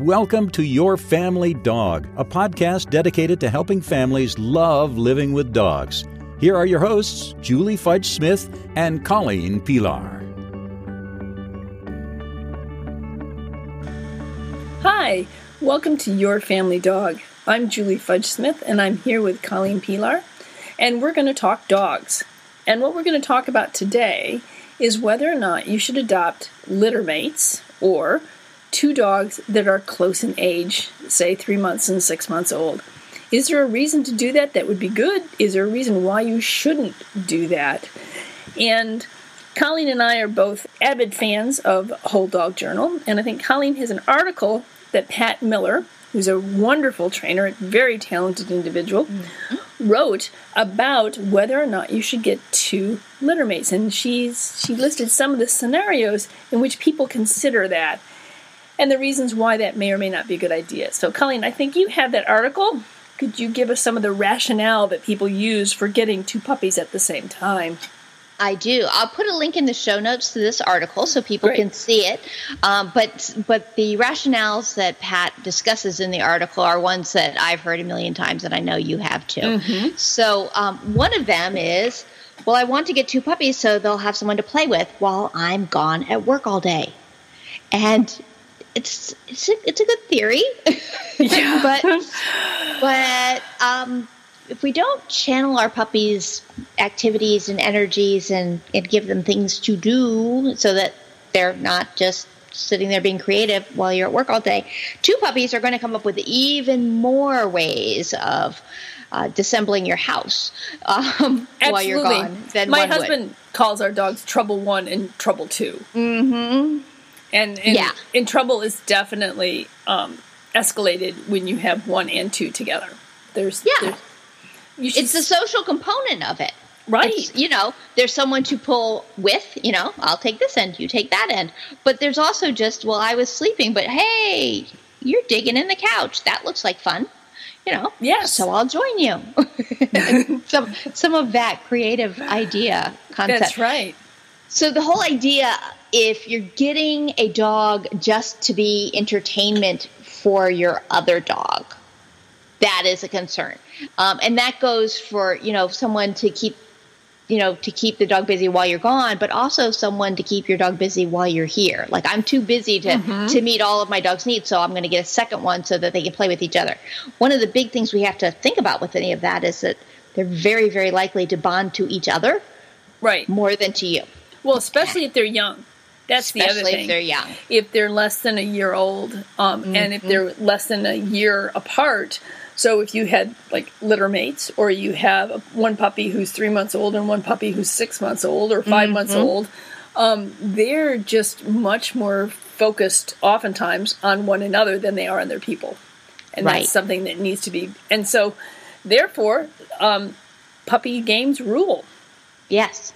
welcome to Your Family Dog, a podcast dedicated to helping families love living with dogs. Here are your hosts, Julie Fudge Smith and Colleen Pilar. Hi, welcome to Your Family Dog. I'm Julie Fudge Smith, and I'm here with Colleen Pilar, and we're going to talk dogs. And what we're going to talk about today is whether or not you should adopt litter mates or two dogs that are close in age, say 3 months and 6 months old. Is there a reason to do that that would be good? Is there a reason why you shouldn't do that? And Colleen and I are both avid fans of Whole Dog Journal, and I think Colleen has an article that Pat Miller, who's a wonderful trainer, a very talented individual, wrote about whether or not you should get two litter mates. And she listed some of the scenarios in which people consider that and the reasons why that may or may not be a good idea. So, Colleen, I think you have that article. Could you give us some of the rationale that people use for getting two puppies at the same time? I do. I'll put a link in the show notes to this article so people can see it. But the rationales that Pat discusses in the article are ones that I've heard a million times, and I know you have too. Mm-hmm. So one of them is, well, I want to get two puppies so they'll have someone to play with while I'm gone at work all day. And it's a good theory, yeah. but if we don't channel our puppies' activities and energies and give them things to do so that they're not just sitting there being creative while you're at work all day, two puppies are going to come up with even more ways of disassembling your house while you're gone than my husband calls our dogs Trouble 1 and Trouble 2. Mm-hmm. And trouble is definitely escalated when you have 1 and 2 together. It's the social component of it. Right. There's someone to pull with, I'll take this end, you take that end. But there's also just, well, I was sleeping, but hey, you're digging in the couch. That looks like fun. Yes. So I'll join you. some of that creative idea concept. That's right. So the whole idea, if you're getting a dog just to be entertainment for your other dog, that is a concern. And that goes for, someone to keep the dog busy while you're gone, but also someone to keep your dog busy while you're here. Like, I'm too busy to meet all of my dog's needs, so I'm going to get a second one so that they can play with each other. One of the big things we have to think about with any of that is that they're very, very likely to bond to each other, right, more than to you. Well, especially if they're young. That's the other thing. Especially if they're young. If they're less than a year old, and if they're less than a year apart. So if you had, like, litter mates, or you have one puppy who's 3 months old and one puppy who's 6 months old or 5 months old, they're just much more focused, oftentimes, on one another than they are on their people. And that's something that needs to be. And so, therefore, puppy games rule. Yes.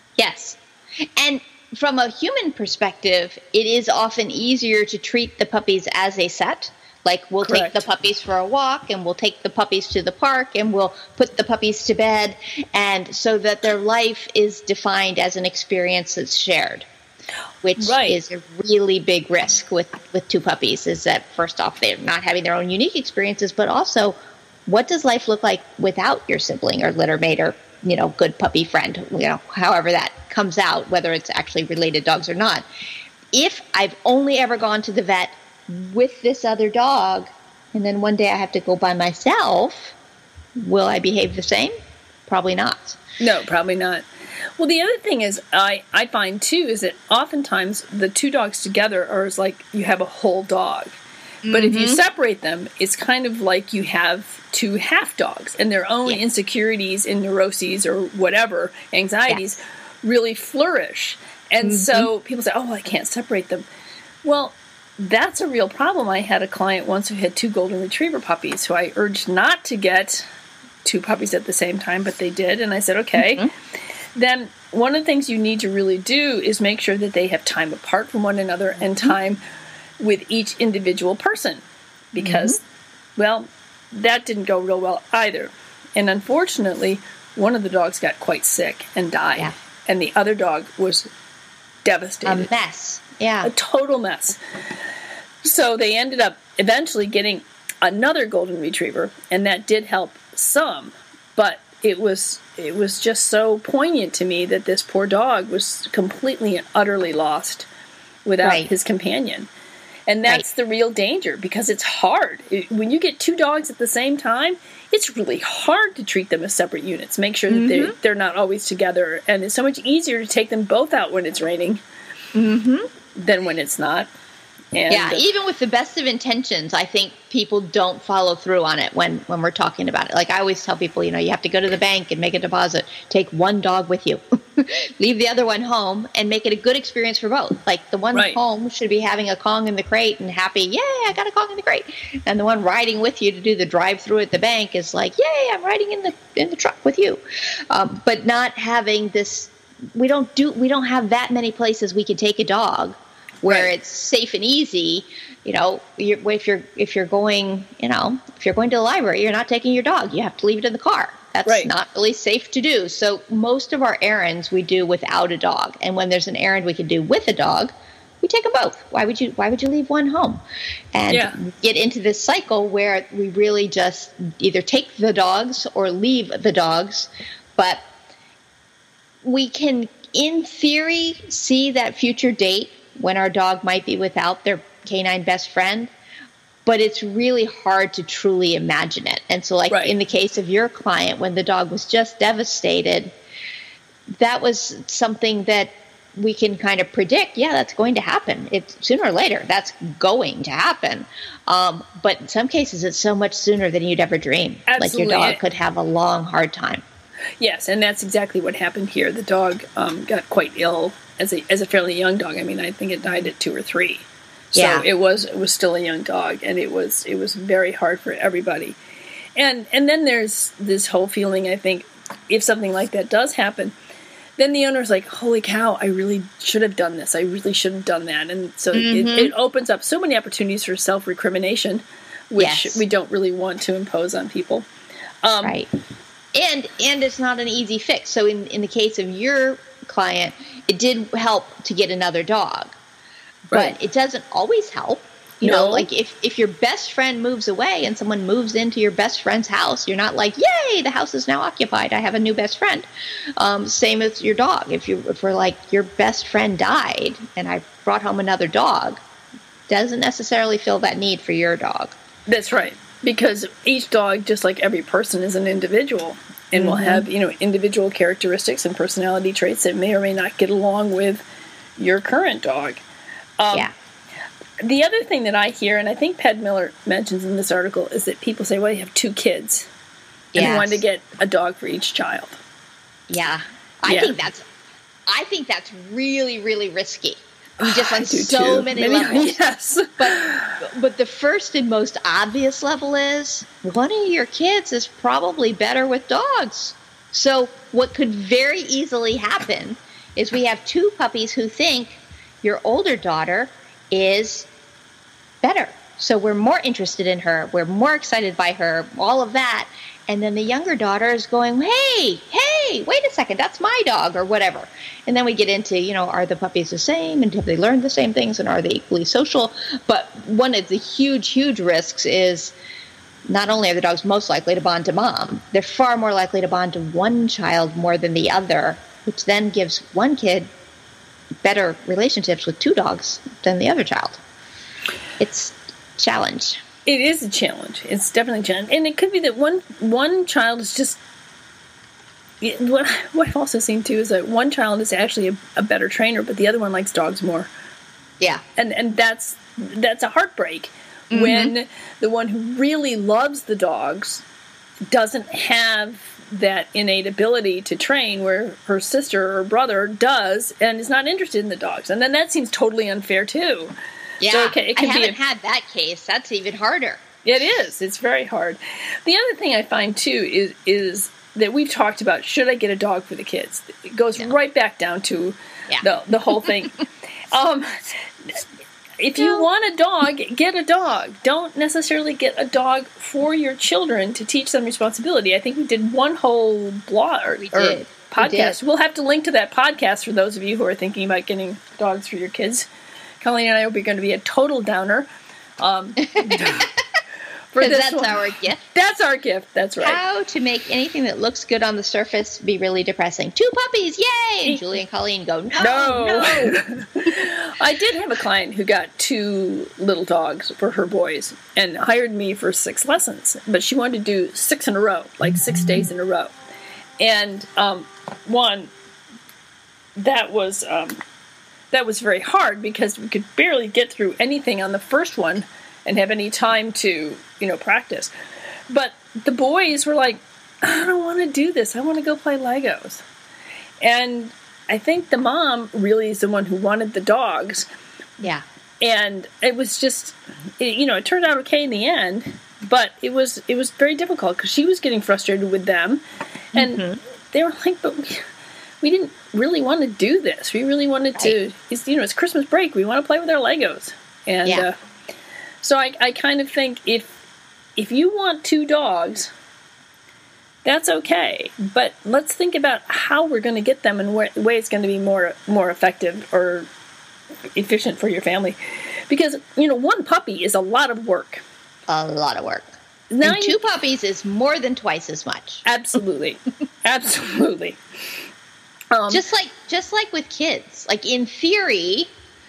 And from a human perspective, it is often easier to treat the puppies as a set. Like, we'll take the puppies for a walk, and we'll take the puppies to the park, and we'll put the puppies to bed, and so that their life is defined as an experience that's shared, which is a really big risk with two puppies, is that, first off, they're not having their own unique experiences, but also, what does life look like without your sibling or litter mate or, good puppy friend, however that comes out, whether it's actually related dogs or not. If I've only ever gone to the vet with this other dog, and then one day I have to go by myself, will I behave the same? Probably not. No, probably not. Well, the other thing is, I find, too, is that oftentimes the two dogs together are like you have a whole dog. But if you separate them, it's kind of like you have two half dogs, and their own insecurities and neuroses or whatever, anxieties, really flourish. And so people say, oh, well, I can't separate them. Well, that's a real problem. I had a client once who had two golden retriever puppies who I urged not to get two puppies at the same time, but they did. And I said, okay. Then one of the things you need to really do is make sure that they have time apart from one another and time with each individual person. Because, well, that didn't go real well either. And unfortunately, one of the dogs got quite sick and died. Yeah. And the other dog was devastated. A mess. Yeah. A total mess. So they ended up eventually getting another golden retriever, and that did help some. But it was just so poignant to me that this poor dog was completely and utterly lost without his companion. And that's the real danger, because it's hard. When you get two dogs at the same time, it's really hard to treat them as separate units. Make sure that they're not always together. And it's so much easier to take them both out when it's raining than when it's not. And even with the best of intentions, I think people don't follow through on it when we're talking about it. Like I always tell people, you have to go to the bank and make a deposit. Take one dog with you. Leave the other one home and make it a good experience for both. Like the one home should be having a Kong in the crate and happy, yay, I got a Kong in the crate. And the one riding with you to do the drive-through at the bank is like, yay, I'm riding in the truck with you. But not having this, we don't have that many places we can take a dog where it's safe and easy. If you're going to the library, you're not taking your dog. You have to leave it in the car. That's not really safe to do. So most of our errands we do without a dog. And when there's an errand we can do with a dog, we take them both. Why would you leave one home? And get into this cycle where we really just either take the dogs or leave the dogs. But we can, in theory, see that future date when our dog might be without their canine best friend, but it's really hard to truly imagine it. And so in the case of your client, when the dog was just devastated, that was something that we can kind of predict, that's going to happen. It's sooner or later, that's going to happen. But in some cases, it's so much sooner than you'd ever dream. Absolutely. Like your dog could have a long, hard time. Yes, and that's exactly what happened here. The dog got quite ill as a fairly young dog. I mean, I think it died at 2 or 3. So it was still a young dog, and it was very hard for everybody. And then there's this whole feeling, I think, if something like that does happen, then the owner's like, holy cow, I really should have done this. I really should have done that. And so it opens up so many opportunities for self-recrimination, which we don't really want to impose on people. Right. And it's not an easy fix. So in the case of your client, it did help to get another dog. But it doesn't always help. You know, like if your best friend moves away and someone moves into your best friend's house, you're not like, yay, the house is now occupied. I have a new best friend. Same as your dog. If we're like, your best friend died and I brought home another dog, doesn't necessarily feel that need for your dog. That's right. Because each dog, just like every person, is an individual and will have, individual characteristics and personality traits that may or may not get along with your current dog. The other thing that I hear, and I think Ped Miller mentions in this article, is that people say, well, you have 2 kids, and they wanted to get a dog for each child. Yeah. I think that's really, really risky. I mean, just on so many levels. Yes. But the first and most obvious level is one of your kids is probably better with dogs. So what could very easily happen is we have 2 puppies who think your older daughter is better. So we're more interested in her. We're more excited by her, all of that. And then the younger daughter is going, hey, wait a second, that's my dog or whatever. And then we get into, are the puppies the same? And have they learned the same things? And are they equally social? But one of the huge, huge risks is not only are the dogs most likely to bond to mom, they're far more likely to bond to one child more than the other, which then gives one kid better relationships with 2 dogs than the other child. It's a challenge. It is a challenge. It's definitely a challenge. And it could be that one child is just... What I've also seen, too, is that one child is actually a better trainer, but the other one likes dogs more. Yeah. And that's a heartbreak when the one who really loves the dogs doesn't have that innate ability to train where her sister or brother does and is not interested in the dogs. And then that seems totally unfair, too. Yeah, so I haven't had that case. That's even harder. It is. It's very hard. The other thing I find, too, is that we've talked about, should I get a dog for the kids? It goes right back down to the whole thing. If you want a dog, get a dog. Don't necessarily get a dog for your children to teach them responsibility. I think we did one whole blog or podcast. We'll have to link to that podcast for those of you who are thinking about getting dogs for your kids. Colleen and I will be going to be a total downer. That's our gift. That's our gift. That's right. How to make anything that looks good on the surface be really depressing. 2 puppies, yay! And Julie and Colleen go, no. I did have a client who got 2 little dogs for her boys and hired me for 6 lessons, but she wanted to do 6 in a row, like 6 days in a row. And that was very hard because we could barely get through anything on the first one and have any time to, practice. But the boys were like, I don't want to do this. I want to go play Legos. And I think the mom really is the one who wanted the dogs. Yeah. And it was just, it turned out okay in the end, but it was very difficult because she was getting frustrated with them. And they were like, but we didn't really want to do this. We really wanted to, it's Christmas break. We want to play with our Legos. And so I kind of think if you want 2 dogs, that's okay. But let's think about how we're going to get them and the way it's going to be more effective or efficient for your family. Because, 1 puppy is a lot of work. A lot of work. Now 2 puppies is more than twice as much. Absolutely. Absolutely. Just like with kids. Like in theory,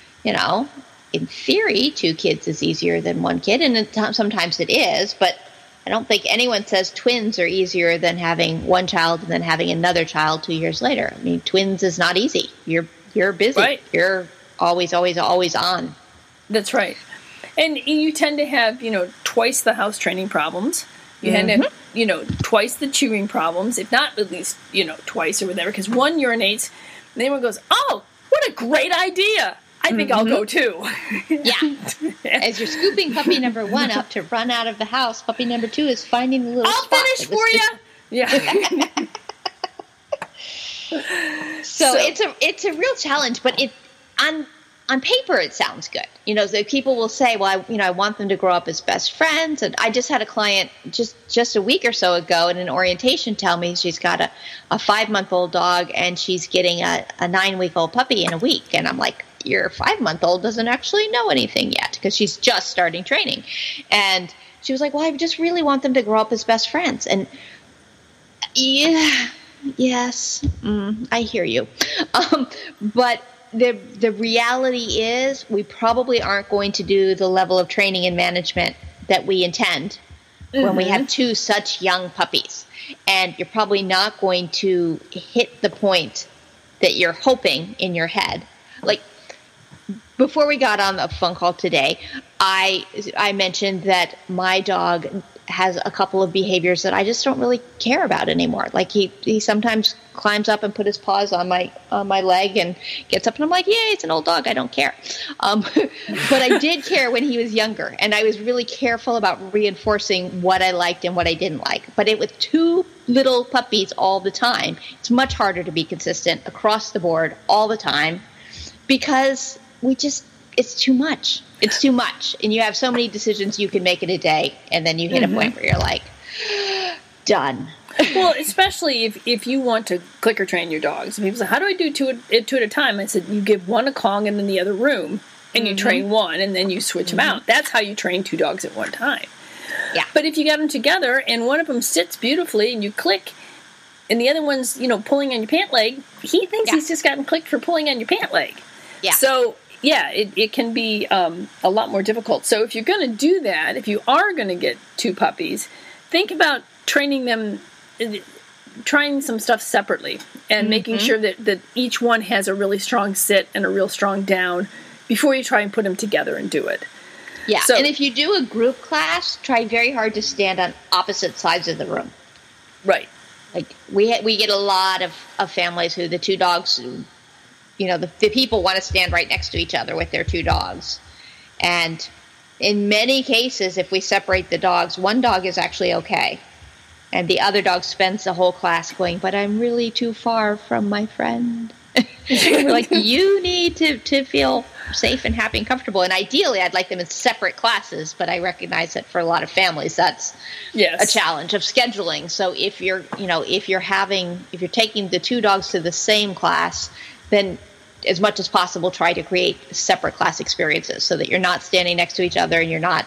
2 kids is easier than 1 kid, and sometimes it is, but I don't think anyone says twins are easier than having 1 child and then having another child 2 years later. I mean, twins is not easy. You're busy. Right. You're always on. That's right. And you tend to have, twice the house training problems. You tend to have, twice the chewing problems, if not at least, twice or whatever, because 1 urinates, and then one goes, oh, what a great idea. I think I'll go too. Yeah. As you're scooping puppy number 1 up to run out of the house, puppy number 2 is finding the little I'll spot. Finish for you. Yeah. So it's a real challenge, but on paper it sounds good. So people will say, well, I want them to grow up as best friends. And I just had a client just a week or so ago in an orientation tell me she's got a 5-month-old dog and she's getting a 9-week-old puppy in a week. And I'm like, your 5-month-old doesn't actually know anything yet because she's just starting training. And she was like, well, I just really want them to grow up as best friends. And yes, I hear you. But the reality is we probably aren't going to do the level of training and management that we intend when we have 2 such young puppies. And you're probably not going to hit the point that you're hoping in your head. Like, before we got on the phone call today, I mentioned that my dog has a couple of behaviors that I just don't really care about anymore. Like he sometimes climbs up and put his paws on my leg and gets up, and I'm like, yay, it's an old dog. I don't care. But I did care when he was younger, and I was really careful about reinforcing what I liked and what I didn't like. But with 2 little puppies all the time, it's much harder to be consistent across the board all the time because it's too much. It's too much. And you have so many decisions you can make in a day, and then you hit a point where you're like, done. Well, especially if you want to clicker train your dogs. And people say, how do I do 2 at a time? I said, you give 1 a Kong and then the other room, and you train 1, and then you switch them out. That's how you train 2 dogs at one time. Yeah. But if you got them together, and one of them sits beautifully, and you click, and the other one's, pulling on your pant leg, he thinks he's just gotten clicked for pulling on your pant leg. Yeah. So, yeah, it can be a lot more difficult. So if you're going to do that, if you are going to get 2 puppies, think about training them, trying some stuff separately, and making sure that each one has a really strong sit and a real strong down before you try and put them together and do it. Yeah, so, and if you do a group class, try very hard to stand on opposite sides of the room. Right. Like we get a lot of families who the 2 dogs, the people want to stand right next to each other with their 2 dogs. And in many cases, if we separate the dogs, one dog is actually okay. And the other dog spends the whole class going, but I'm really too far from my friend. We're like, you need to feel safe and happy and comfortable. And ideally, I'd like them in separate classes, but I recognize that for a lot of families, that's a challenge of scheduling. So if you're taking the 2 dogs to the same class, then as much as possible, try to create separate class experiences so that you're not standing next to each other and you're not,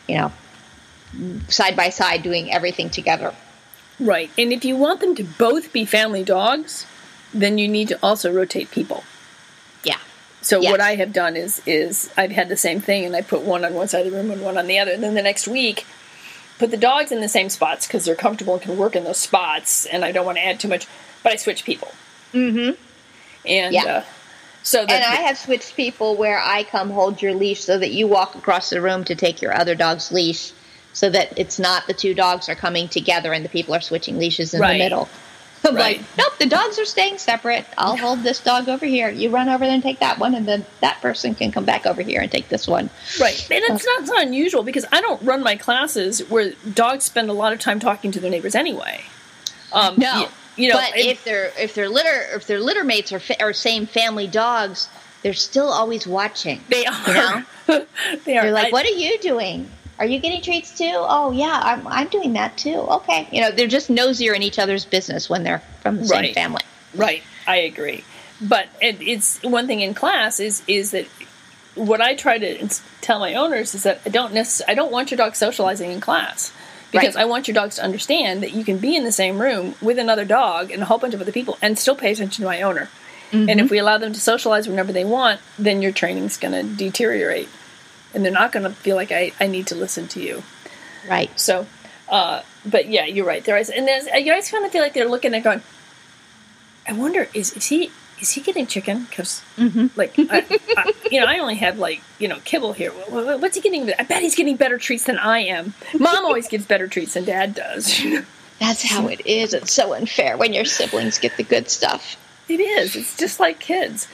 side by side doing everything together. Right. And if you want them to both be family dogs, then you need to also rotate people. Yeah. So what I have done is I've had the same thing, and I put one on one side of the room and one on the other. And then the next week, put the dogs in the same spots because they're comfortable and can work in those spots, and I don't want to add too much, but I switch people. Mm-hmm. And and I have switched people where I come hold your leash so that you walk across the room to take your other dog's leash, so that it's not the two dogs are coming together and the people are switching leashes in the middle. I'm like, nope, the dogs are staying separate. I'll hold this dog over here. You run over there and take that one, and then that person can come back over here and take this one. Right. And it's not unusual because I don't run my classes where dogs spend a lot of time talking to their neighbors anyway. No. But if their litter mates are same family dogs, they're still always watching. They are. They are. They're like, what are you doing? Are you getting treats too? Oh yeah, I'm doing that too. Okay, they're just nosier in each other's business when they're from the same family. Right. I agree. But it's one thing in class is that what I try to tell my owners is that I don't want your dog socializing in class. Because I want your dogs to understand that you can be in the same room with another dog and a whole bunch of other people and still pay attention to my owner. Mm-hmm. And if we allow them to socialize whenever they want, then your training's going to deteriorate. And they're not going to feel like I need to listen to you. Right. So, but yeah, you're right. And you always kind of feel like they're looking and going, I wonder, is he getting chicken? Because, I only have, kibble here. What's he getting? I bet he's getting better treats than I am. Mom always gives better treats than Dad does. That's how it is. It's so unfair when your siblings get the good stuff. It is. It's just like kids.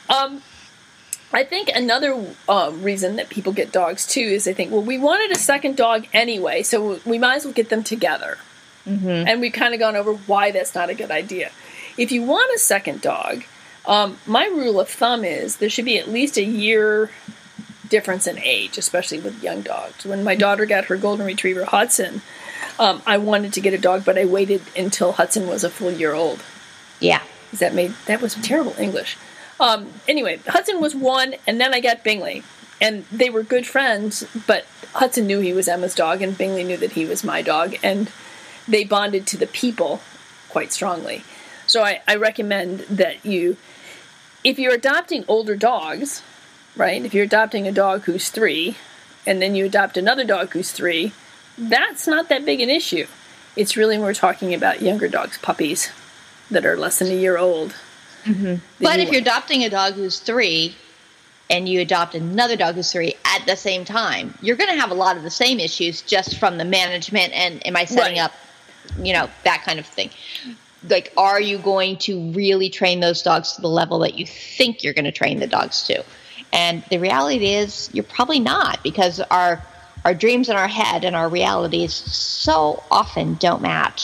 I think another reason that people get dogs, too, is they think, well, we wanted a second dog anyway, so we might as well get them together. Mm-hmm. And we've kind of gone over why that's not a good idea. If you want a second dog, my rule of thumb is there should be at least a year difference in age, especially with young dogs. When my daughter got her golden retriever, Hudson, I wanted to get a dog, but I waited until Hudson was a full year old. Yeah. That was terrible English. Anyway, Hudson was 1, and then I got Bingley. And they were good friends, but Hudson knew he was Emma's dog, and Bingley knew that he was my dog, and they bonded to the people quite strongly. So I recommend that if you're adopting older dogs, right, if you're adopting a dog who's 3, and then you adopt another dog who's 3, that's not that big an issue. It's really when we're talking about younger dogs, puppies, that are less than a year old. Mm-hmm. But if you're adopting a dog who's 3 and you adopt another dog who's 3 at the same time, you're going to have a lot of the same issues just from the management and am I setting up, that kind of thing. Like, are you going to really train those dogs to the level that you think you're going to train the dogs to? And the reality is you're probably not, because our dreams in our head and our realities so often don't match.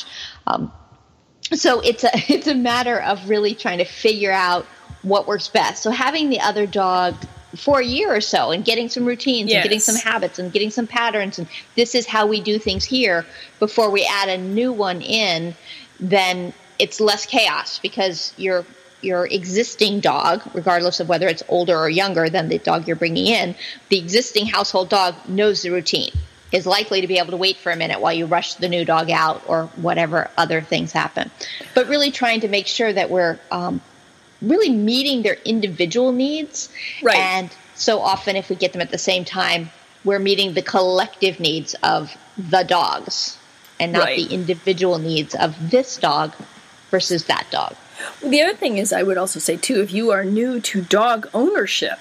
So it's a matter of really trying to figure out what works best. So having the other dog for a year or so and getting some routines and getting some habits and getting some patterns, and this is how we do things here before we add a new one in, then it's less chaos because your existing dog, regardless of whether it's older or younger than the dog you're bringing in, the existing household dog knows the routine, is likely to be able to wait for a minute while you rush the new dog out or whatever other things happen. But really trying to make sure that we're really meeting their individual needs. Right. And so often if we get them at the same time, we're meeting the collective needs of the dogs and not the individual needs of this dog versus that dog. Well, the other thing is I would also say, too, if you are new to dog ownership,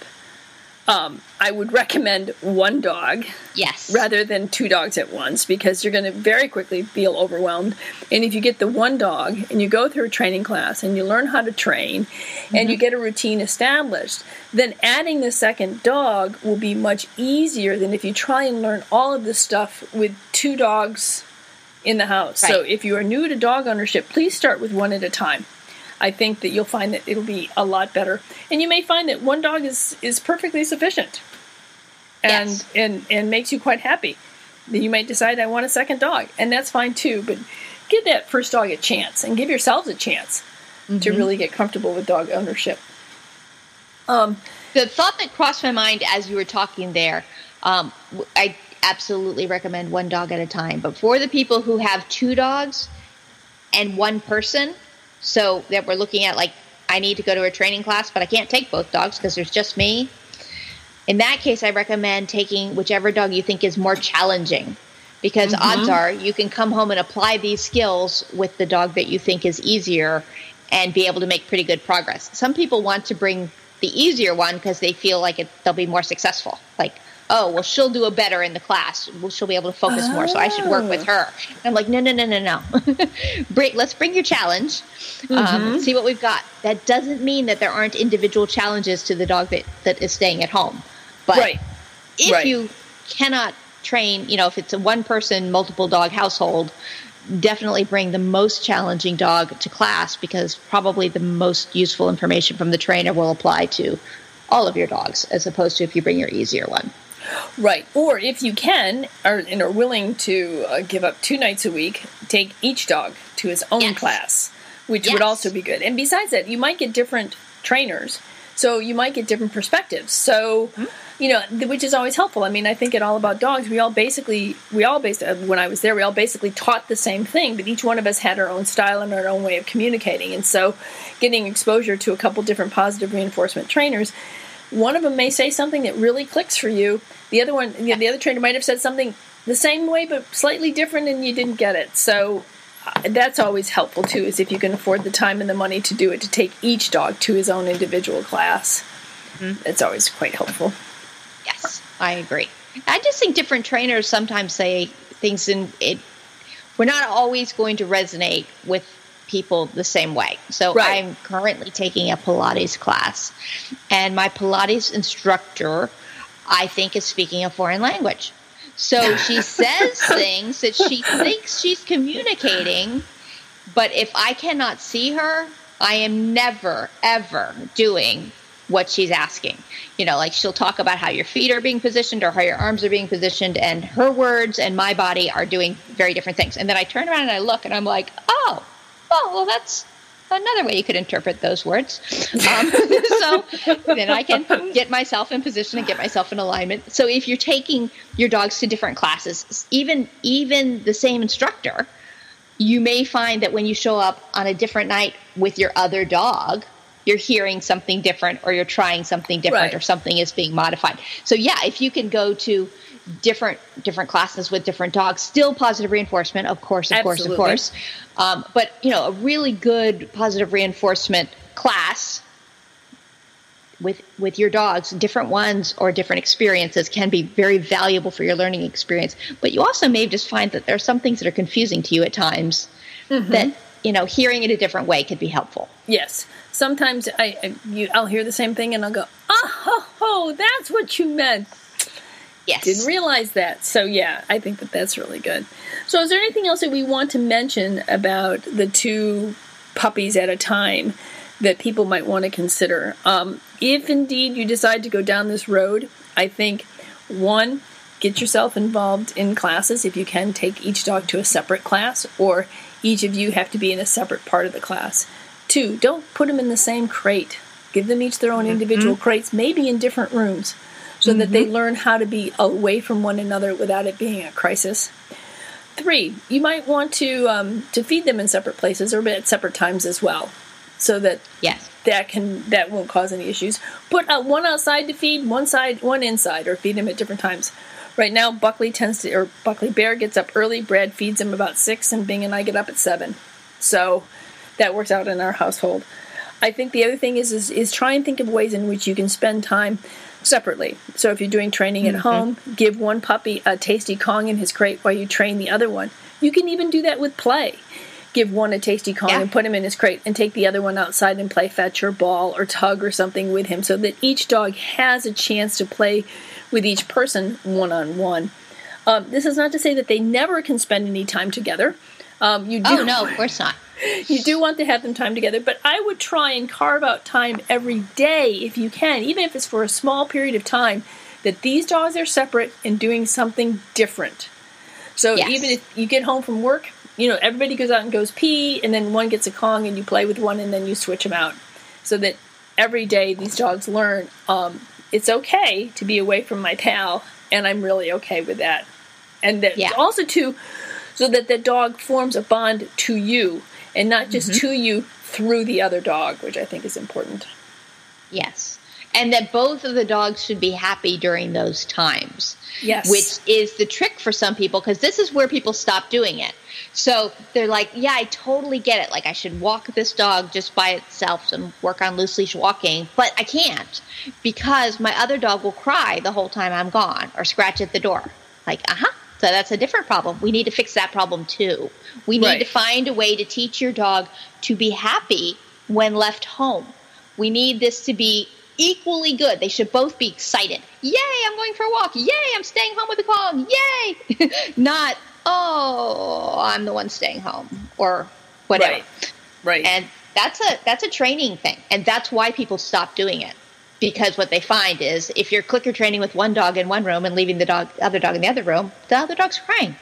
I would recommend one dog rather than 2 dogs at once, because you're going to very quickly feel overwhelmed. And if you get the one dog and you go through a training class and you learn how to train and you get a routine established, then adding the second dog will be much easier than if you try and learn all of this stuff with 2 dogs in the house. Right. So if you are new to dog ownership, please start with one at a time. I think that you'll find that it'll be a lot better. And you may find that one dog is perfectly sufficient and makes you quite happy. Then you might decide, I want a second dog. And that's fine too. But give that first dog a chance and give yourselves a chance to really get comfortable with dog ownership. The thought that crossed my mind as you were talking there, I absolutely recommend one dog at a time. But for the people who have 2 dogs and 1 person, so that we're looking at like, I need to go to a training class, but I can't take both dogs because there's just me. In that case, I recommend taking whichever dog you think is more challenging, because odds are you can come home and apply these skills with the dog that you think is easier and be able to make pretty good progress. Some people want to bring the easier one because they feel like they'll be more successful. Like, oh, well, she'll do better in the class. Well, she'll be able to focus more, so I should work with her. And I'm like, no. Let's bring your challenge. See what we've got. That doesn't mean that there aren't individual challenges to the dog that is staying at home. But if you cannot train, if it's a 1-person, multiple dog household, definitely bring the most challenging dog to class, because probably the most useful information from the trainer will apply to all of your dogs, as opposed to if you bring your easier one. Right. Or if you can, and are willing to give up 2 nights a week, take each dog to his own class, which would also be good. And besides that, you might get different trainers, so you might get different perspectives. So, which is always helpful. I mean, I think in All About Dogs, when I was there, we all basically taught the same thing, but each one of us had our own style and our own way of communicating. And so getting exposure to a couple different positive reinforcement trainers, one of them may say something that really clicks for you. The other one, the other trainer might have said something the same way but slightly different, and you didn't get it. So that's always helpful too, is if you can afford the time and the money to do it, to take each dog to his own individual class. It's always quite helpful. Yes, I agree. I just think different trainers sometimes say things we're not always going to resonate with people the same way. So I'm currently taking a Pilates class, and my Pilates instructor, I think, is speaking a foreign language. So she says things that she thinks she's communicating, but if I cannot see her, I am never, ever doing what she's asking. Like she'll talk about how your feet are being positioned or how your arms are being positioned, and her words and my body are doing very different things. And then I turn around and I look and I'm like, oh, well, that's another way you could interpret those words. So then I can get myself in position and get myself in alignment. So if you're taking your dogs to different classes, even the same instructor, you may find that when you show up on a different night with your other dog, you're hearing something different, or you're trying something different, or something is being modified. So if you can go to different classes with different dogs, still positive reinforcement, of course. But a really good positive reinforcement class with your dogs, different ones or different experiences, can be very valuable for your learning experience. But you also may just find that there are some things that are confusing to you at times that, hearing it a different way could be helpful. Yes. Sometimes I'll hear the same thing and I'll go, oh, that's what you meant. Yes. Didn't realize that. So, I think that's really good. So is there anything else that we want to mention about the 2 puppies at a time that people might want to consider? If indeed you decide to go down this road, I think, 1, get yourself involved in classes. If you can, take each dog to a separate class, or each of you have to be in a separate part of the class. 2, don't put them in the same crate. Give them each their own individual crates, maybe in different rooms, so that they learn how to be away from one another without it being a crisis. 3, you might want to feed them in separate places or at separate times as well, so that that won't cause any issues. Put one outside to feed, one inside, or feed them at different times. Right now, Buckley Bear gets up early. Brad feeds him about 6, and Bing and I get up at 7. So that works out in our household. I think the other thing is try and think of ways in which you can spend time separately. So if you're doing training at home, give one puppy a tasty Kong in his crate while you train the other one. You can even do that with play. Give one a tasty Kong and put him in his crate, and take the other one outside and play fetch or ball or tug or something with him, so that each dog has a chance to play with each person one-on-one. This is not to say that they never can spend any time together. You do. Oh, no, of course not. You do want to have them time together, but I would try and carve out time every day if you can, even if it's for a small period of time, that these dogs are separate and doing something different. So even if you get home from work, everybody goes out and goes pee, and then one gets a Kong and you play with one, and then you switch them out, so that every day these dogs learn it's okay to be away from my pal, and I'm really okay with that. And that also, too, so that the dog forms a bond to you, and not just to you through the other dog, which I think is important. Yes. And that both of the dogs should be happy during those times. Yes. Which is the trick for some people, because this is where people stop doing it. So they're like, yeah, I totally get it. Like, I should walk this dog just by itself and work on loose leash walking, but I can't because my other dog will cry the whole time I'm gone or scratch at the door. Like, so that's a different problem. We need to fix that problem too. We need to find a way to teach your dog to be happy when left home. We need this to be equally good. They should both be excited. Yay, I'm going for a walk. Yay, I'm staying home with the dog. Yay. Not, oh, I'm the one staying home or whatever. Right. And that's a training thing. And that's why people stop doing it. Because what they find is if you're clicker training with one dog in one room and leaving the other dog in the other room, the other dog's crying.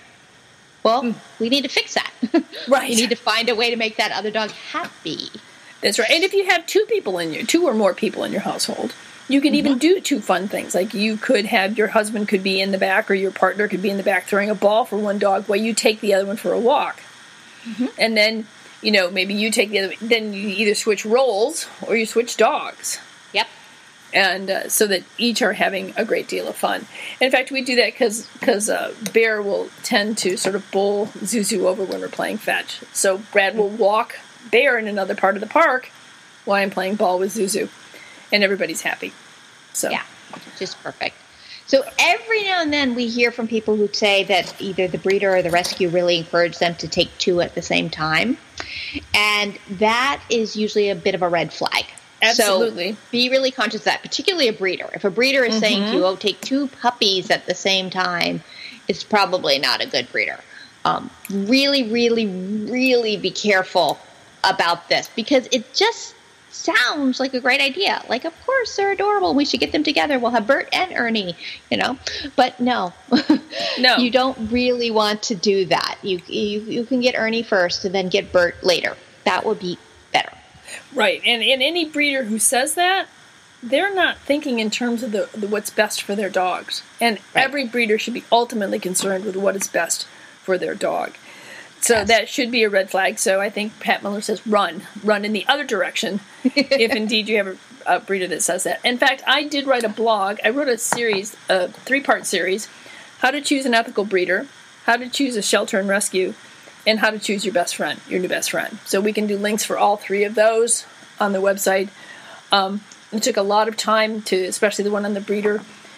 Well, we need to fix that. Right. You need to find a way to make that other dog happy. That's right. And if you have two or more people in your household, you could even do two fun things. Like you could have your husband could be in the back or your partner could be in the back throwing a ball for one dog while you take the other one for a walk. And then, maybe you take the other, then you either switch roles or you switch dogs. Yep. And so that each are having a great deal of fun. And in fact, we do that because Bear will tend to sort of bowl Zuzu over when we're playing fetch. So Brad will walk Bear in another part of the park while I'm playing ball with Zuzu. And everybody's happy. So yeah, just perfect. So every now and then we hear from people who say that either the breeder or the rescue really encourage them to take two at the same time. And that is usually a bit of a red flag. Absolutely. So be really conscious of that, particularly a breeder. If a breeder is saying to you, take two puppies at the same time, it's probably not a good breeder. Really, really, really be careful about this because it just sounds like a great idea. Like, of course, they're adorable. We should get them together. We'll have Bert and Ernie, But no. No. You don't really want to do that. You can get Ernie first and then get Bert later. That would be better. Right, and any breeder who says that, they're not thinking in terms of the what's best for their dogs. And every breeder should be ultimately concerned with what is best for their dog. So that should be a red flag. So I think Pat Miller says run in the other direction if indeed you have a breeder that says that. In fact, I did write a blog. I wrote a series, a 3-part series, how to choose an ethical breeder, how to choose a shelter and rescue, and how to choose your best friend, your new best friend. So we can do links for all 3 of those on the website. It took a lot of time especially the one on the breeder,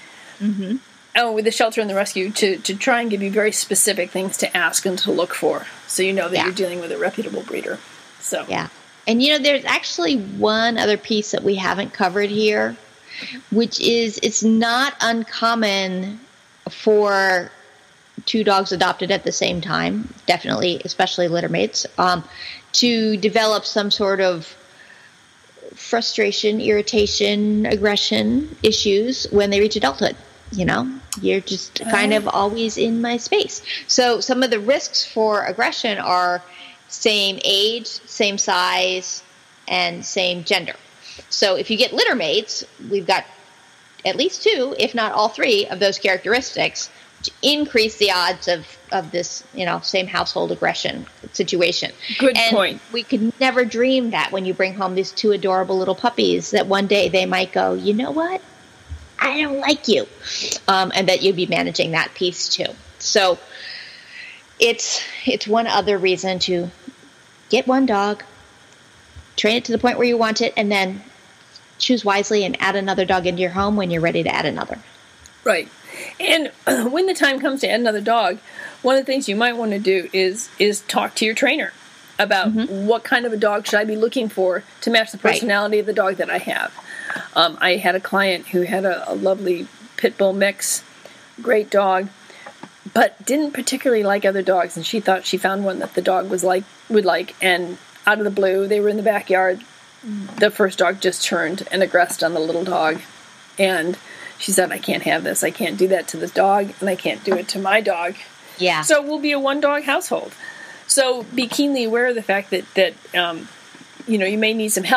with the shelter and the rescue, to try and give you very specific things to ask and to look for, so you know that you're dealing with a reputable breeder. So yeah, and there's actually one other piece that we haven't covered here, which is it's not uncommon for 2 dogs adopted at the same time, definitely, especially littermates, to develop some sort of frustration, irritation, aggression issues when they reach adulthood. You're just kind of always in my space. So some of the risks for aggression are same age, same size, and same gender. So if you get littermates, we've got at least 2, if not all 3 of those characteristics, to increase the odds of this, same household aggression situation. Good point. We could never dream that when you bring home these 2 adorable little puppies that one day they might go, you know what? I don't like you. And that you'd be managing that piece too. So it's one other reason to get one dog, train it to the point where you want it, and then choose wisely and add another dog into your home when you're ready to add another. Right. And when the time comes to add another dog, one of the things you might want to do is talk to your trainer about what kind of a dog should I be looking for to match the personality of the dog that I have. I had a client who had a lovely pit bull mix, great dog, but didn't particularly like other dogs, and she thought she found one that the dog would like, and out of the blue, they were in the backyard, the first dog just turned and aggressed on the little dog, and she said, I can't have this. I can't do that to this dog, and I can't do it to my dog. Yeah. So we'll be a 1-dog household. So be keenly aware of the fact that you may need some help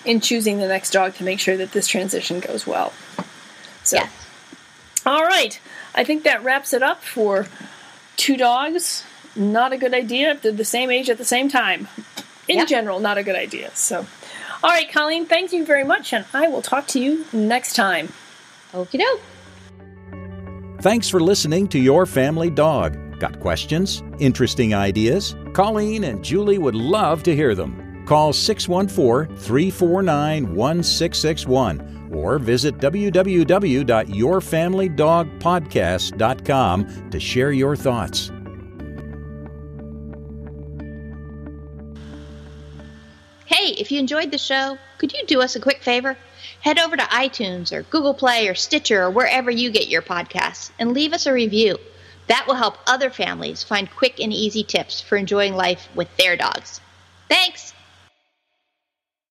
in choosing the next dog to make sure that this transition goes well. So, yes. All right. I think that wraps it up for 2 dogs. Not a good idea if they're the same age at the same time. In general, not a good idea. So, all right, Colleen, thank you very much, and I will talk to you next time. Okie doke. Thanks for listening to Your Family Dog. Got questions? Interesting ideas? Colleen and Julie would love to hear them. Call 614-349-1661 or visit www.yourfamilydogpodcast.com to share your thoughts. Hey, if you enjoyed the show, could you do us a quick favor? Head over to iTunes or Google Play or Stitcher or wherever you get your podcasts and leave us a review. That will help other families find quick and easy tips for enjoying life with their dogs. Thanks!